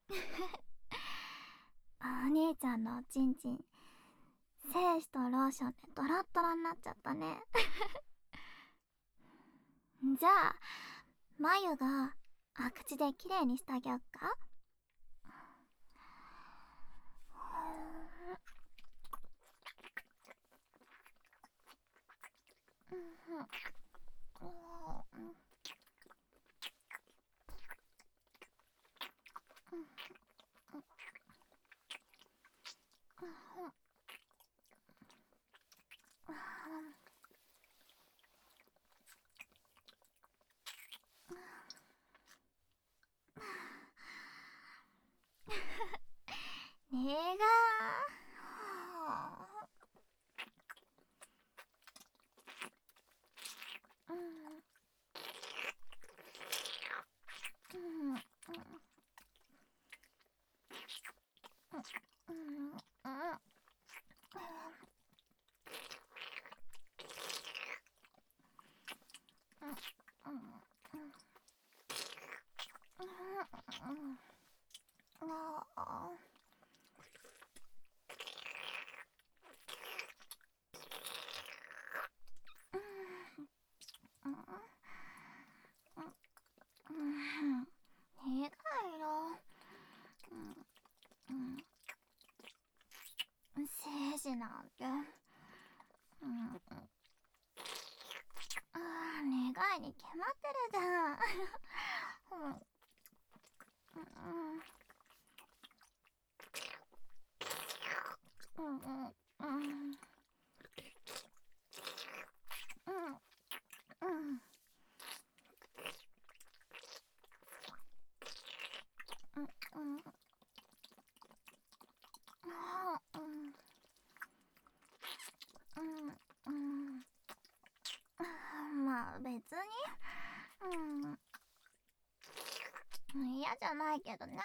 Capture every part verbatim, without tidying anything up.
お兄ちゃんのおちんちん、精子とローションでドロッドロになっちゃったね。じゃあ眉があ口できれいにしてあげよっか。ねえがー、うんうんうん苦いよ。精子なんて、うん、あー苦いに決まってるじゃん。うんうんうんうんうんまあ別にうん嫌じゃないけどね。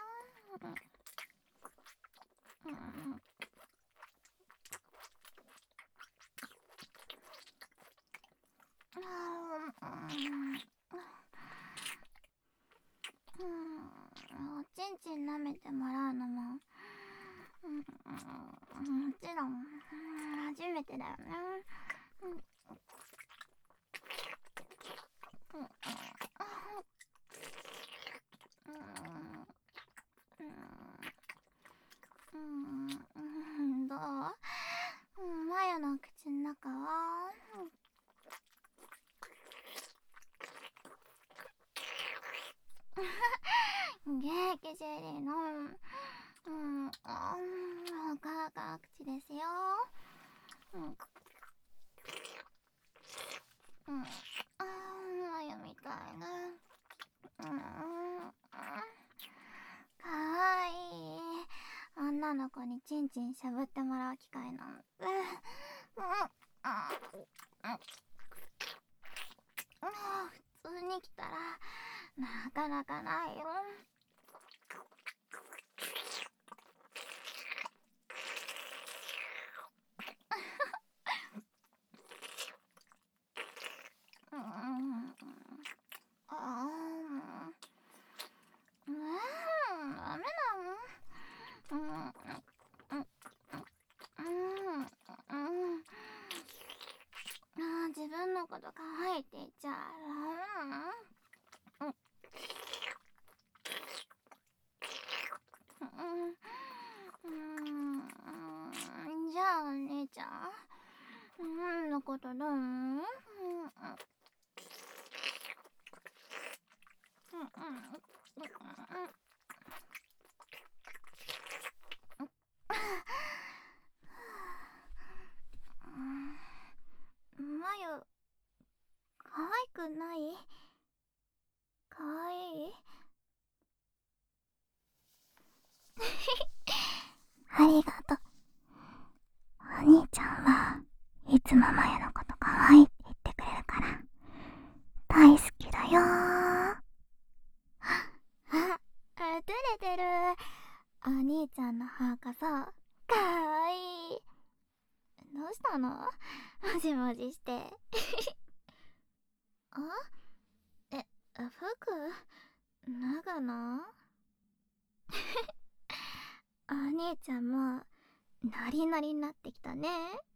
うんうんおちんちん舐めてもらうのもうんもちろん初めてだよね。うんどう？マヤの口の中は激ジェリーのうんほかが口ですよ。うんうんマヤみたいな。うんかわいい女の子にチンチンしゃぶってもらう機会なんて普通に来たらなかなかないよ。うんあうんダメなの。うんうんうんうんあ自分のこと可愛いって言っちゃダメなの。うんじゃあお姉ちゃんうんのことどう思う？まゆ可愛くない？可愛い？ありがとう。お兄ちゃんはいつもまゆのこと可愛いって言ってくれるから大好きだよー。あ、あ、照れてる。お兄ちゃんの歯がさ、かわいい。どうしたの？もじもじして。あ？え、服？脱ぐの？ 姉ちゃんもノリノリになってきたね。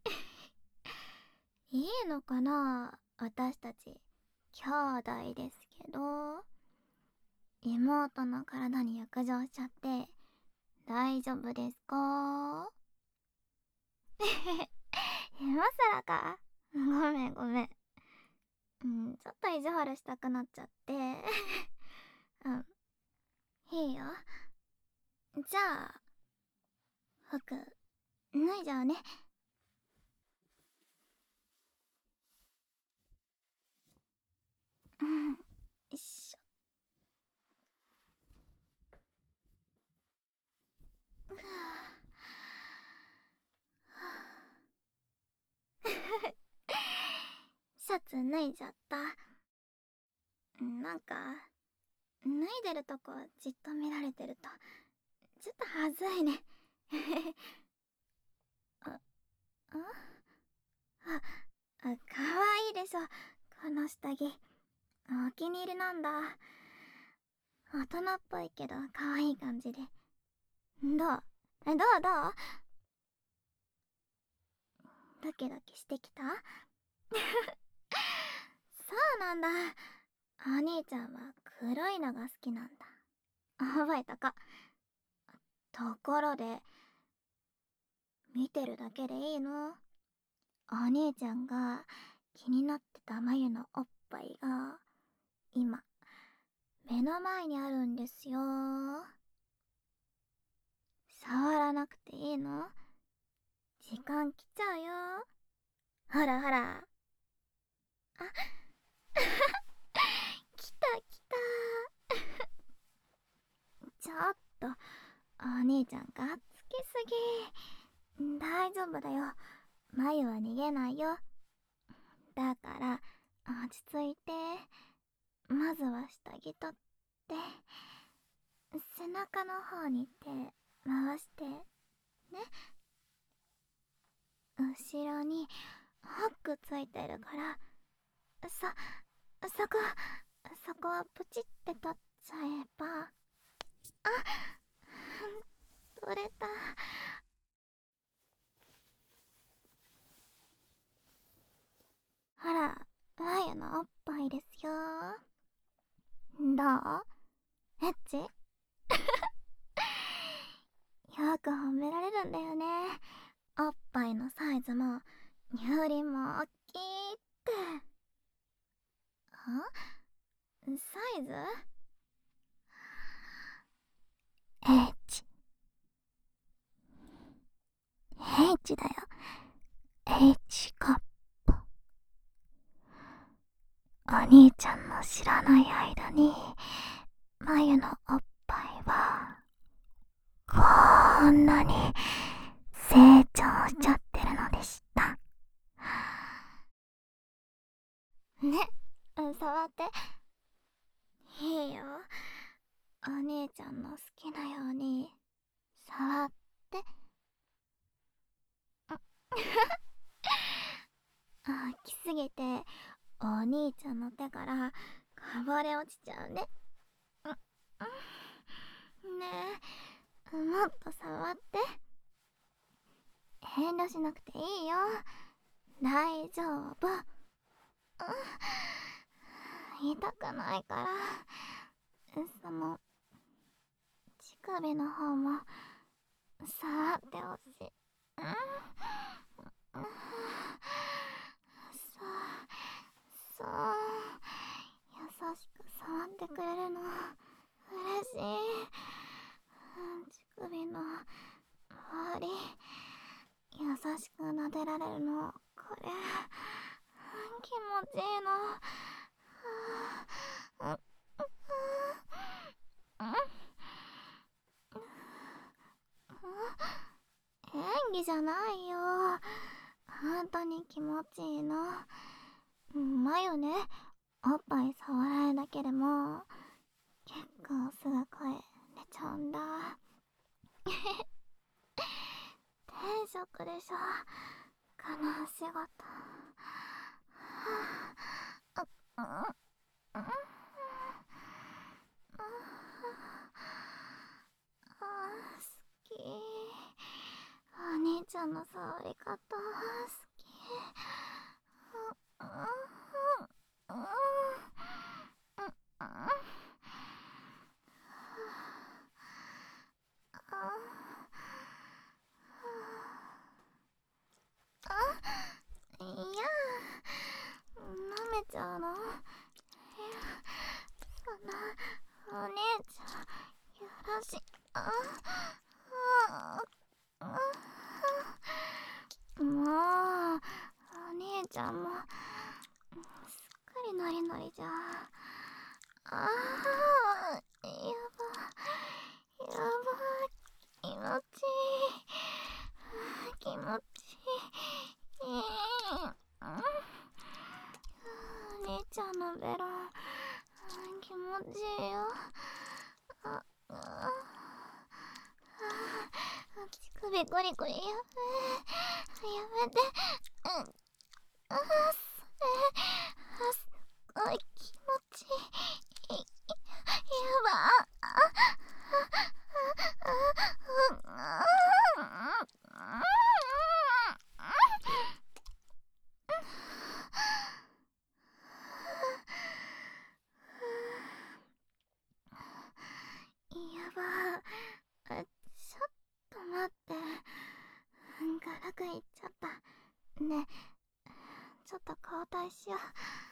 いいのかな、私たち兄弟ですけど。妹の体に浴場しちゃって大丈夫ですか？今更か。ごめんごめん。うん、ちょっと意地悪したくなっちゃって。うん、いいよ。じゃあ服脱いじゃうね。うん、よいしょ。シャツ脱いじゃった。なんか脱いでるとこじっと見られてるとちょっとはずいね。あ、あ、あ、あ、かわいいでしょこの下着。お気に入りなんだ。大人っぽいけどかわいい感じで。どうえ、どうどうドキドキしてきた？そうなんだ。お兄ちゃんは黒いのが好きなんだ。覚えたか。ところで、見てるだけでいいの？お兄ちゃんが気になってた眉のおっぱいが今目の前にあるんですよ。触らなくていいの？時間来ちゃうよ。ほらほら。あ、来た来た。ちょっとお兄ちゃんがっつきすぎ。大丈夫だよ。眉は逃げないよ。だから落ち着いて。まずは下着取って背中の方に手回してね。後ろにホックついてるから、そそこそこはプチって取っちゃえば。あ、取れた。ほら、眉のおっぱいですよ。どう？エッチ？よく褒められるんだよね。おっぱいのサイズも乳輪もおっきいって。あ？サイズ？ H。 H だよ。 H カップ。お兄ちゃんの知らない間に眉のおっぱいはこんなに成長しちゃってるのでした。ね、触って。いいよ。お姉ちゃんの好きなように触って。あ、来すぎてお兄ちゃんの手からこぼれ落ちちゃうね。ねえ、もっと触って。遠慮しなくていいよ。大丈夫。痛くないから。その乳首の方も触ってほしい。そうそう、優しく触ってくれるの嬉しい。乳首の周り優しく撫でられるのこれ気持ちいいの。演技じゃないよ。本当に気持ちいいの。眉ね、おっぱい触られるだけでも結構すぐ声出ちゃうんだ。天職でしょこのお仕事。あ、好き。 の触り方好き。うんうんうんうんあ、いや、舐めちゃうの？いや、そんな、お姉ちゃん、よろし、あ、あ、あ、もう、お兄ちゃんも、すっかりノリノリじゃ。ああ、やば、やば、気持ちいい。気持ちいい。お兄ちゃんのベロ気持ちいいよ。ああ乳首ゴリゴリやべえ、やめて。うん、ああ、それ、すごい気持ちいい。やばあああああやばあ、ちょっと待って、ガラクいっちゃった。ねえ、ちょっと交代しよう。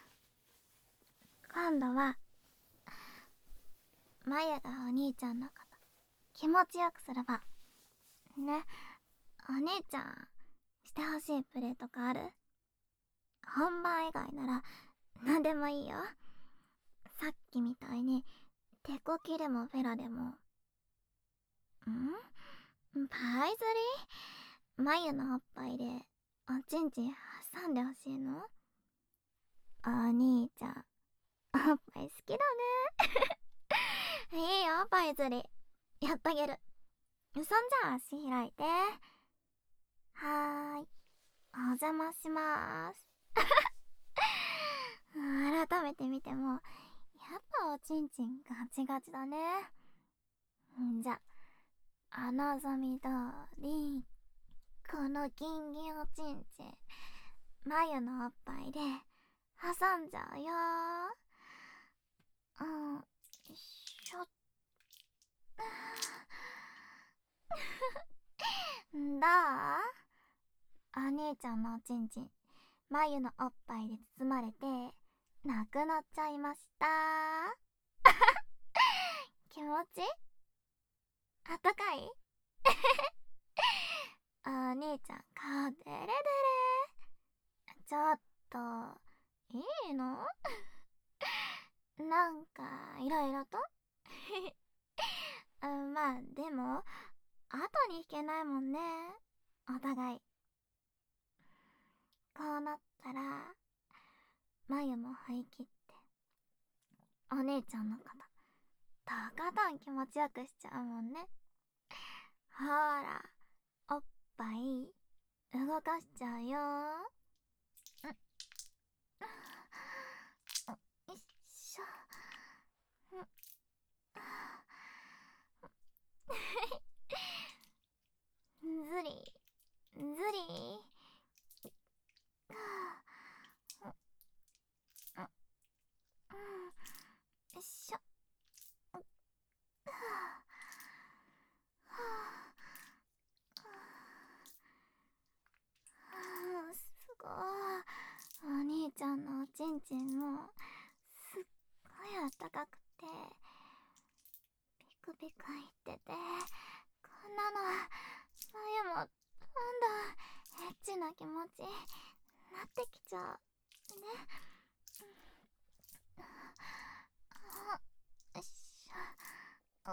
今度はマヤがお兄ちゃんのこと気持ちよくすればね。お兄ちゃんしてほしいプレーとかある？本番以外なら何でもいいよ。さっきみたいに手こきでもフェラでも。ん？パイ釣り？マユのおっぱいでおちんちん挟んでほしいの？お兄ちゃんおっぱい好きだね。いいよ、パイ釣りやってあげる。そんじゃ足開いて。はーい、お邪魔しまーす。改めて見てもやっぱおちんちんガチガチだね。んじゃ、お望み通りこのギンギンおちんちん眉のおっぱいで挟んじゃうよー。うん、よいしょ。どう？お兄ちゃんのおちんちん眉のおっぱいで包まれてなくなっちゃいました。気持ちあったかい？お兄ちゃん顔デレデレ。ちょっといいの？なんかいろいろとまあでも後に引けないもんね、お互い。こうなったら眉も振り切ってお姉ちゃんのこととことん気持ちよくしちゃうもんね。ほら、おっぱい動かしちゃうよ。よいしょ。ずりずり。よいしょ。すごい、お兄ちゃんのおちんちんもすっごいあったかくてピクピクいってて、こんなの眉もどんどんエッチな気持ちになってきちゃうね。よいしょ。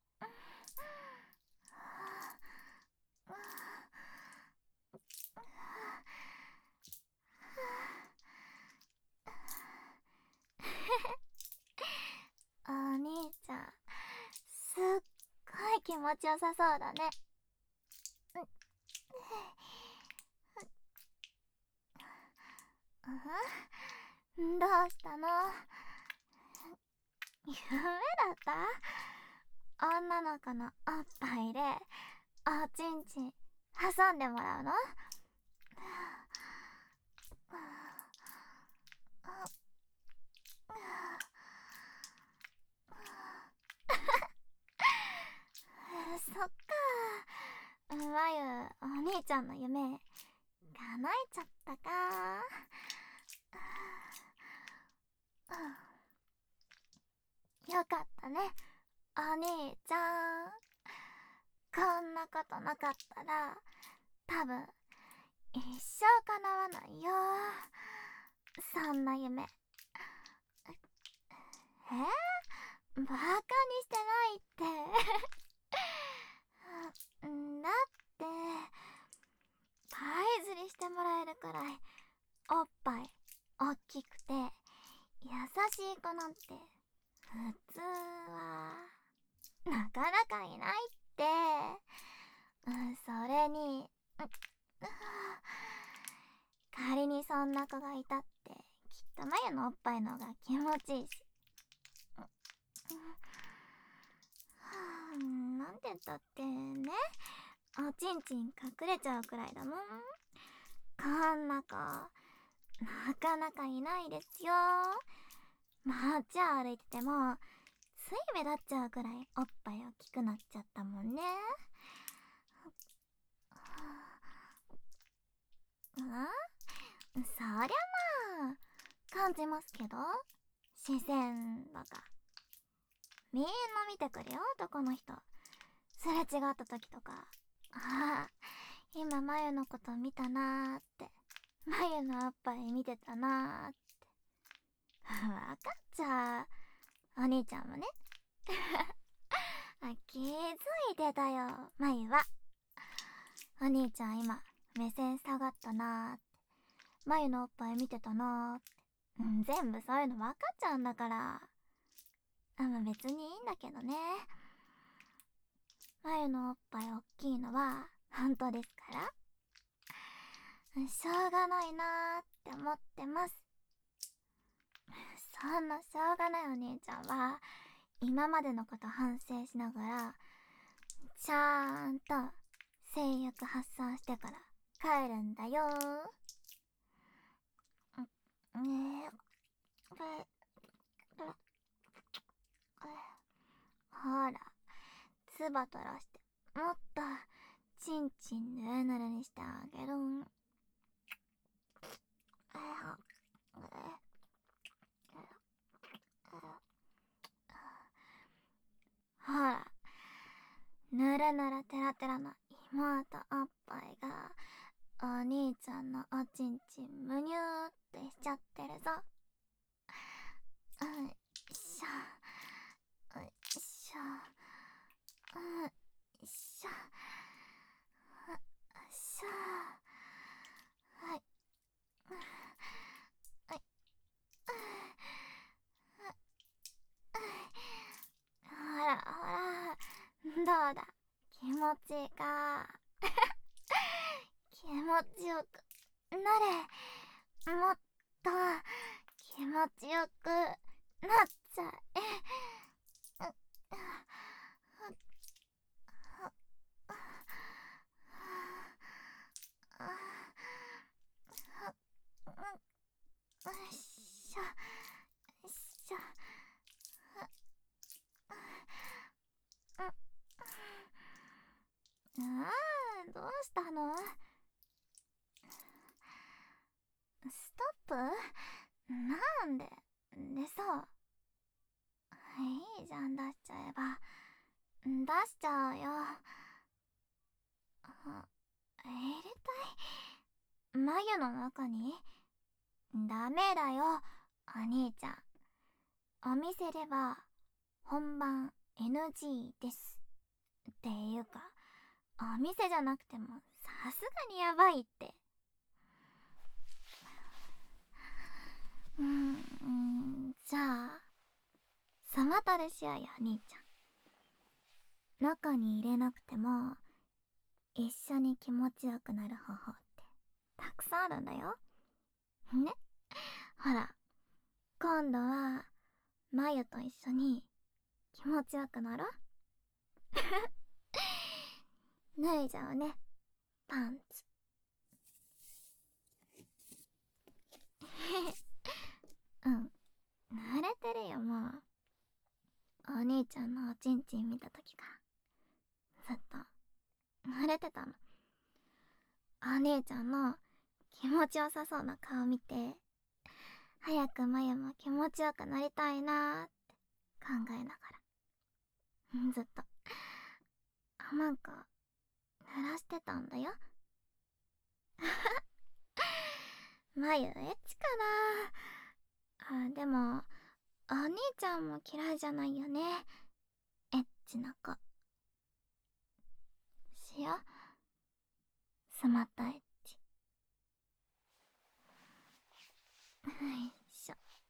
お兄ちゃんすっごい気持ちよさそうだね。うん、どうしたの？夢だった？女の子のおっぱいでおちんちん挟んでもらうの？そっか。まゆ、お兄ちゃんの夢叶えちゃったか。よかったね、お兄ちゃん。こんなことなかったら多分一生叶わないよ、そんな夢。えバカにしてないってんだって、パイ釣りしてもらえるくらいおっぱいおっきくて優しい子なんて普通はなかなかいないって。うん、それに、仮にそんな子がいたってきっとマユのおっぱいの方が気持ちいいし。なんて言ったってね、おちんちん隠れちゃうくらいだもん。こんな子なかなかいないですよ。街歩いててもつい目立っちゃうくらいおっぱい大きくなっちゃったもんね。うん、そりゃまあ感じますけど、視線とかみんな見てくるよ、男の人。すれ違った時とか、ああ今マユのこと見たなーって、マユのおっぱい見てたなーってわかっちゃう、お兄ちゃんもね。あ、気づいてたよ、マユは。お兄ちゃん今目線下がったなーって、マユのおっぱい見てたなーって、うん、全部そういうの分かっちゃうんだから。あ、まあ別にいいんだけどね。マユのおっぱい大きいのは本当ですから、しょうがないなーって思ってます。そんなしょうがないお兄ちゃんは今までのこと反省しながらちゃんと性欲発散してから帰るんだよ。ねえ、これほら、つば取らしてもっとちんちんぬるぬるにしてあげる。ほら、ぬるぬるテラテラな妹おっぱいがお兄ちゃんのおちんちんむにゅーってしちゃってるぞ。うんしょ、うんしょ、うんしょ、しょ。はい、はい、ほらほら、どうだ、気持ちいいか。気持ちよくなれ、もっと気持ちよくなっちゃえ。よいしょよいしょ。ああ、どうしたの？ストップ？なんで？でさ、いいじゃん、出しちゃえば。出しちゃうよ。あ、入れたい？眉の中に？ダメだよ、お兄ちゃん。お店では本番 エヌジー です。っていうか、お店じゃなくてもさすがにやばいって。うーん、じゃあそまたでしようよ、お兄ちゃん。中に入れなくても一緒に気持ちよくなる方法ってたくさんあるんだよ。ね、ほら、今度はマユと一緒に気持ちよくなろう。脱いじゃうね。 パンツ。うん、慣れてるよもう。お兄ちゃんのおちんちん見た時からずっと慣れてたの。お兄ちゃんの気持ちよさそうな顔見て、早くマユも気持ちよくなりたいなーって考えながらずっとなんか濡らしてたんだよ。マユエッチかなあ。でもお兄ちゃんも嫌いじゃないよね、エッチな子。しよ、スマタエッチ。よいしょ。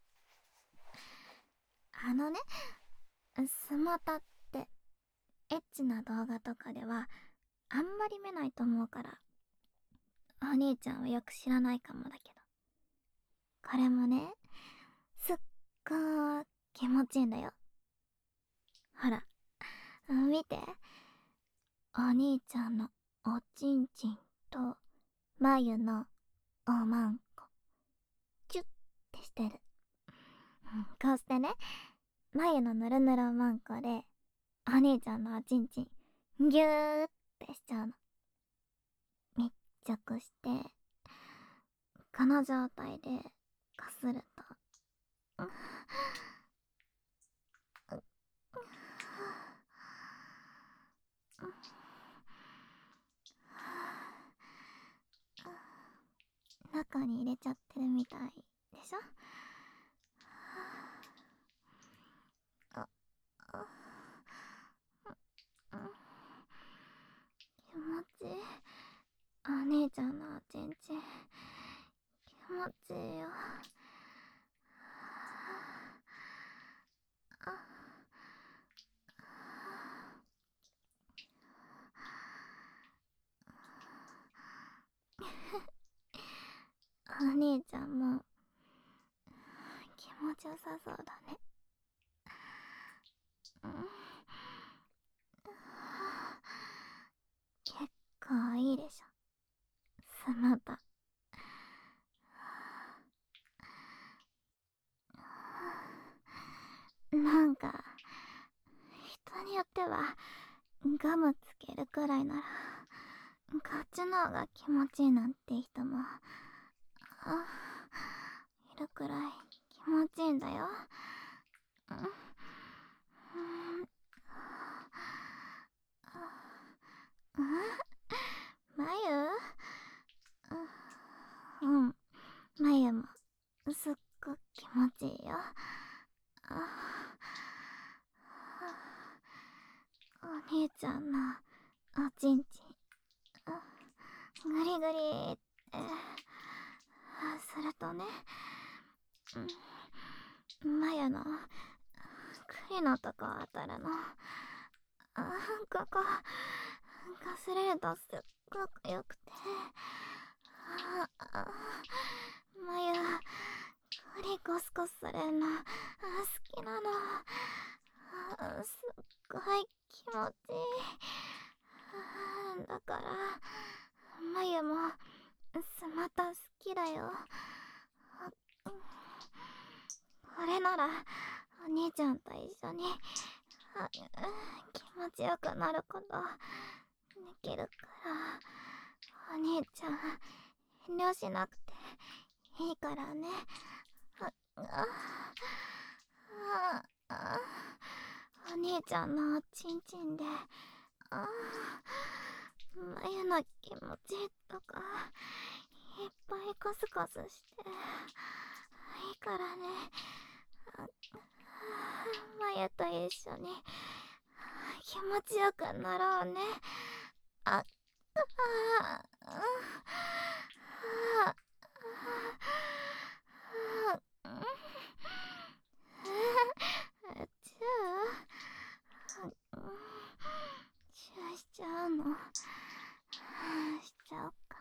あのね、スマタってエッチな動画とかではあんまり見ないと思うから、お兄ちゃんはよく知らないかもだけど、これもね、すっごー気持ちいいんだよ。ほら、見て。お兄ちゃんのおちんちんと眉のおまんこ、キュッてしてる。こうしてね、眉のぬるぬるおまんこでお兄ちゃんのおちんちんギューってしちゃうの。密着して、この状態でこすると、中に入れちゃってるみたいでしょ。ああ、気持ちいい。お兄ちゃんのおちんちん気持ちいいよ。お兄ちゃんも気持ちよさそうだね。うん、結構いいでしょ、スマタ。なんか人によってはガムつけるくらいならこっちの方が気持ちいいなんて人もいるくらい気持ちいいんだよ。マユ、うん、マユもすっごく気持ちいいよ。お兄ちゃんのおちんちんグリグリってするとね、マユの栗のとこ当たるの。ここかすれるとすっごくよくて、マユ栗コスコスされるの好きなの。すっごい気持ちいい。だからマユもスマタ好きだよ。これならお兄ちゃんと一緒に気持ちよくなることできるから、お兄ちゃん遠慮しなくていいからね。お兄ちゃんのおちんちんで眉の気持ちとかいっぱいコスコスしていいからね。眉と一緒に気持ちよくなろうね。あ、あ、あ、あ、チューチューしちゃうの。しちゃおうか。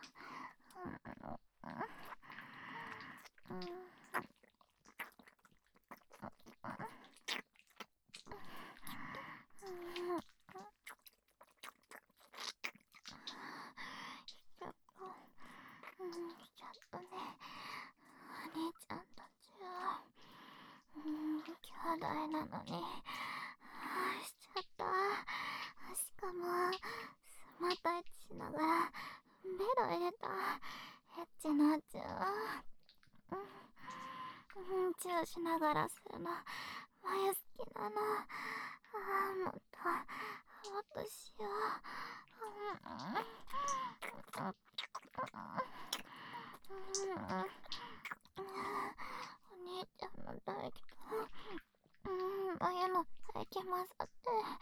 話題なのにしちゃった。しかもスマタイチしながらベロ入れた。エッチなチュー、うん、チューしながらするのまゆ好きなの。あーもっともっとしよう。お兄ちゃんの唾液がうんまゆの唾液混ざって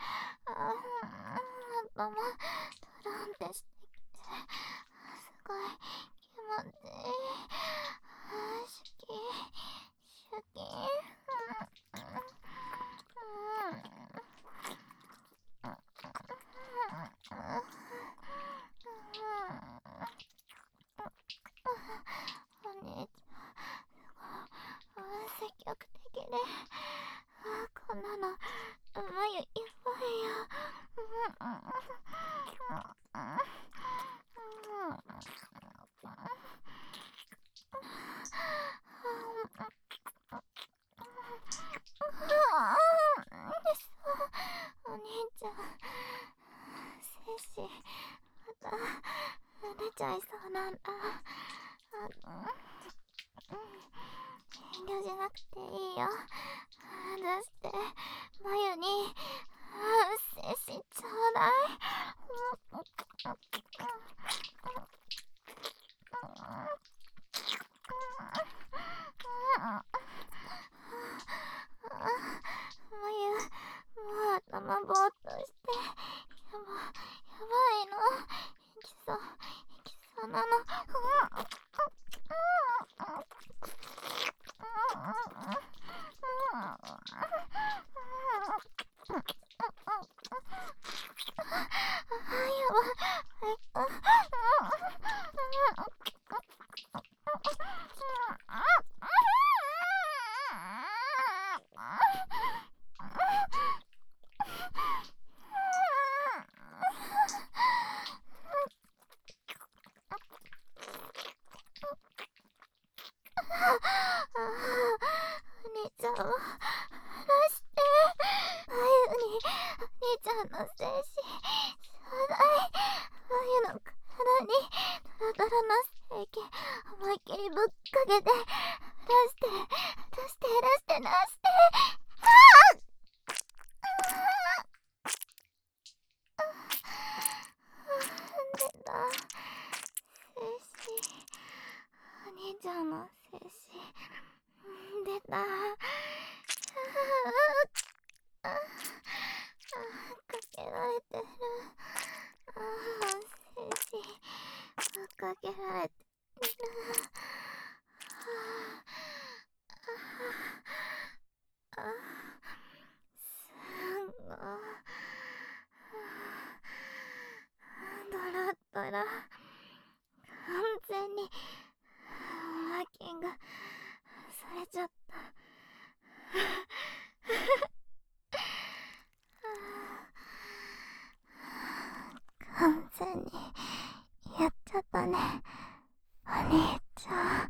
頭トランってしてきてすごい気持ちいい。シュキシュキお兄ちゃん積極的でこんなのまゆやばいよ。お兄ちゃん精子また出ちゃいそうなんだ。遠慮しなくていいよ。出してまゆに精子ちょうだい。まゆもう頭ぼーっとしてやばやばいの。いきそういきそうなの。お兄ちゃんを離して。まゆにお兄ちゃんの精子ちょうだい。まゆの体にドロドロの精液思いっきりぶっかけて出して出して出して出して。出た精子。お兄ちゃんの精子出た。あかけられてる。あ精子かけられてる。あすごいドロドロ完全にマーキングされちゃった。完全にやっちゃったねお兄ちゃん。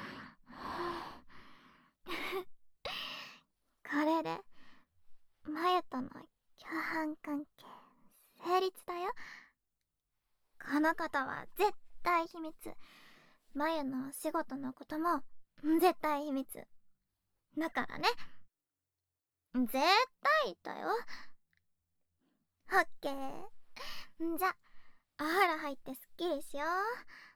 これでまゆとの共犯関係成立だよ。このことは絶対秘密。まゆのお仕事のことも絶対秘密だからね。絶対だよ。オッケー。じゃあお風呂入ってすっきりしよう。